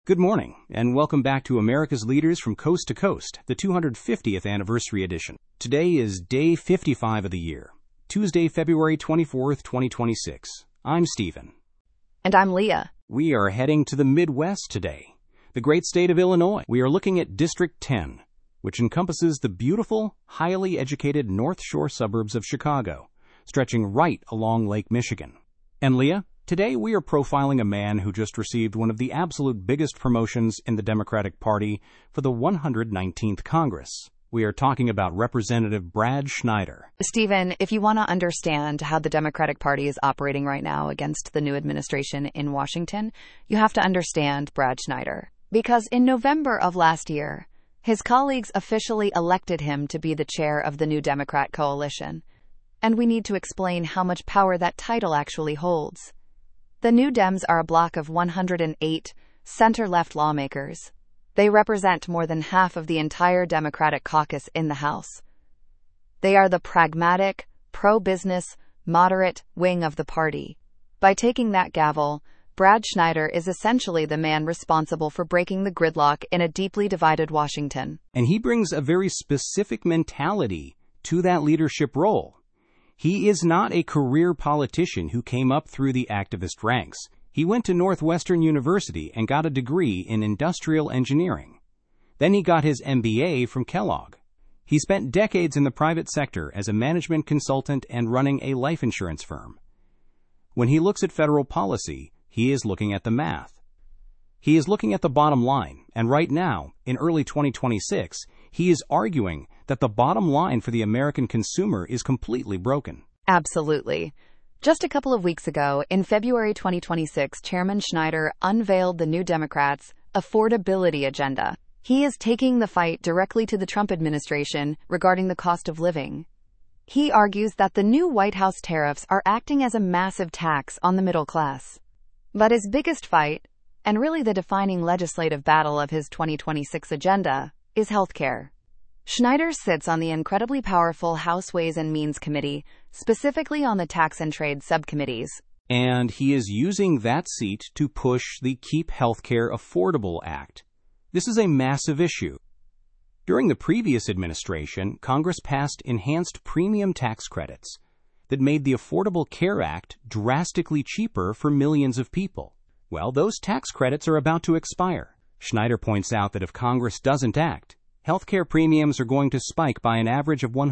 Good morning, and welcome back to America's Leaders from Coast to Coast, the 250th anniversary edition. Today is day 55 of the year, Tuesday, February 24th, 2026. I'm Stephen. And I'm Leah. We are heading to the Midwest today, the great state of Illinois. We are looking at District 10, which encompasses the beautiful, highly educated North Shore suburbs of Chicago, stretching right along Lake Michigan. And Leah, today we are profiling a man who just received one of the absolute biggest promotions in the Democratic Party for the 119th Congress. We are talking about Representative Brad Schneider. Stephen, if you want to understand how the Democratic Party is operating right now against the new administration in Washington, you have to understand Brad Schneider. Because in November of last year, his colleagues officially elected him to be the chair of the new Democrat coalition. And we need to explain how much power that title actually holds. The New Dems are a bloc of 108 center-left lawmakers. They represent more than half of the entire Democratic caucus in the House. They are the pragmatic, pro-business, moderate wing of the party. By taking that gavel, Brad Schneider is essentially the man responsible for breaking the gridlock in a deeply divided Washington. And he brings a very specific mentality to that leadership role. He is not a career politician who came up through the activist ranks. He went to Northwestern University and got a degree in industrial engineering. Then he got his MBA from Kellogg. He spent decades in the private sector as a management consultant and running a life insurance firm. When he looks at federal policy, he is looking at the math. He is looking at the bottom line, and right now, in early 2026, he is arguing that the bottom line for the American consumer is completely broken. Absolutely. Just a couple of weeks ago, in February 2026, Chairman Schneider unveiled the New Democrats' affordability agenda. He is taking the fight directly to the Trump administration regarding the cost of living. He argues that the new White House tariffs are acting as a massive tax on the middle class. But his biggest fight, and really the defining legislative battle of his 2026 agenda, is healthcare. Schneider sits on the incredibly powerful House Ways and Means Committee, specifically on the Tax and Trade subcommittees. And he is using that seat to push the Keep Healthcare Affordable Act. This is a massive issue. During the previous administration, Congress passed enhanced premium tax credits that made the Affordable Care Act drastically cheaper for millions of people. Well, those tax credits are about to expire. Schneider points out that if Congress doesn't act, healthcare premiums are going to spike by an average of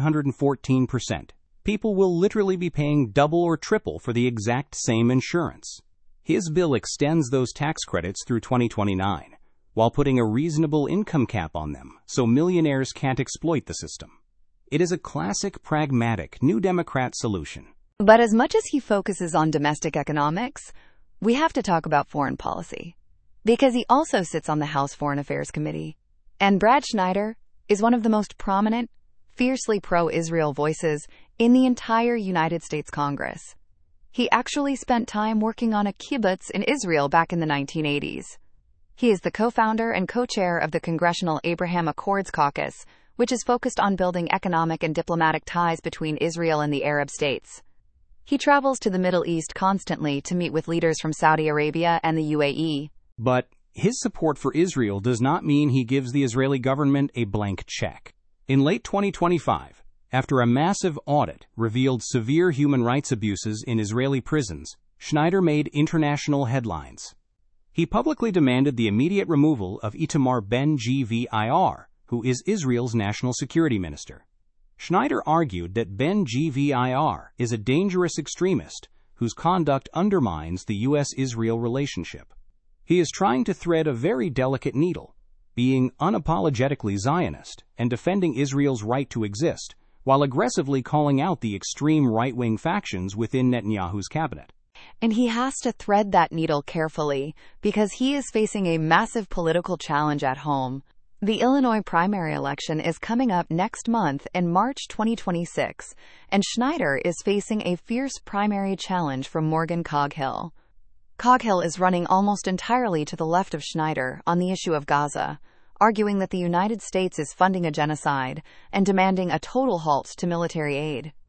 114%. People will literally be paying double or triple for the exact same insurance. His bill extends those tax credits through 2029, while putting a reasonable income cap on them so millionaires can't exploit the system. It is a classic, pragmatic, New Democrat solution. But as much as he focuses on domestic economics, we have to talk about foreign policy. Because he also sits on the House Foreign Affairs Committee. And Brad Schneider is one of the most prominent, fiercely pro-Israel voices in the entire United States Congress. He actually spent time working on a kibbutz in Israel back in the 1980s. He is the co-founder and co-chair of the Congressional Abraham Accords Caucus, which is focused on building economic and diplomatic ties between Israel and the Arab states. He travels to the Middle East constantly to meet with leaders from Saudi Arabia and the UAE. But his support for Israel does not mean he gives the Israeli government a blank check. In late 2025, after a massive audit revealed severe human rights abuses in Israeli prisons, Schneider made international headlines. He publicly demanded the immediate removal of Itamar Ben-Gvir, who is Israel's national security minister. Schneider argued that Ben-Gvir is a dangerous extremist whose conduct undermines the U.S.-Israel relationship. He is trying to thread a very delicate needle, being unapologetically Zionist and defending Israel's right to exist, while aggressively calling out the extreme right-wing factions within Netanyahu's cabinet. And he has to thread that needle carefully because he is facing a massive political challenge at home. The Illinois primary election is coming up next month in March 2026, and Schneider is facing a fierce primary challenge from Morgan Coghill. Coghill is running almost entirely to the left of Schneider on the issue of Gaza, arguing that the United States is funding a genocide and demanding a total halt to military aid.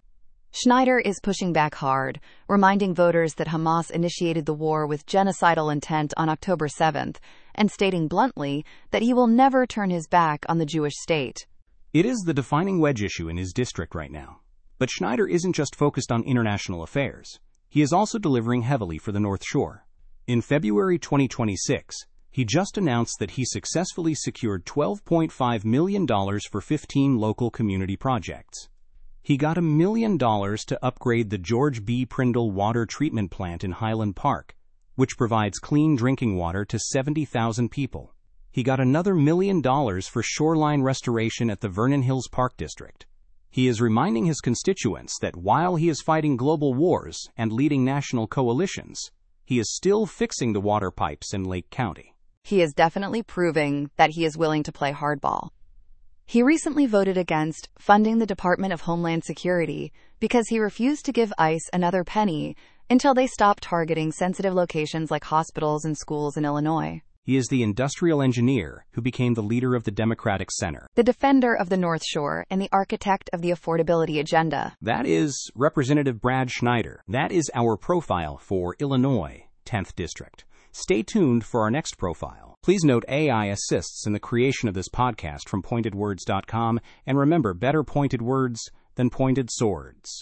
Schneider is pushing back hard, reminding voters that Hamas initiated the war with genocidal intent on October 7th, and stating bluntly that he will never turn his back on the Jewish state. It is the defining wedge issue in his district right now. But Schneider isn't just focused on international affairs. He is also delivering heavily for the North Shore. In February 2026, he just announced that he successfully secured $12.5 million for 15 local community projects. He got $1 million to upgrade the George B. Prindle Water Treatment Plant in Highland Park, which provides clean drinking water to 70,000 people. He got another $1 million for shoreline restoration at the Vernon Hills Park District. He is reminding his constituents that while he is fighting global wars and leading national coalitions, he is still fixing the water pipes in Lake County. He is definitely proving that he is willing to play hardball. He recently voted against funding the Department of Homeland Security because he refused to give ICE another penny until they stopped targeting sensitive locations like hospitals and schools in Illinois. He is the industrial engineer who became the leader of the Democratic Center, the defender of the North Shore, and the architect of the affordability agenda. That is Representative Brad Schneider. That is our profile for Illinois, 10th District. Stay tuned for our next profile. Please note AI assists in the creation of this podcast from pointedwords.com, and remember, better pointed words than pointed swords.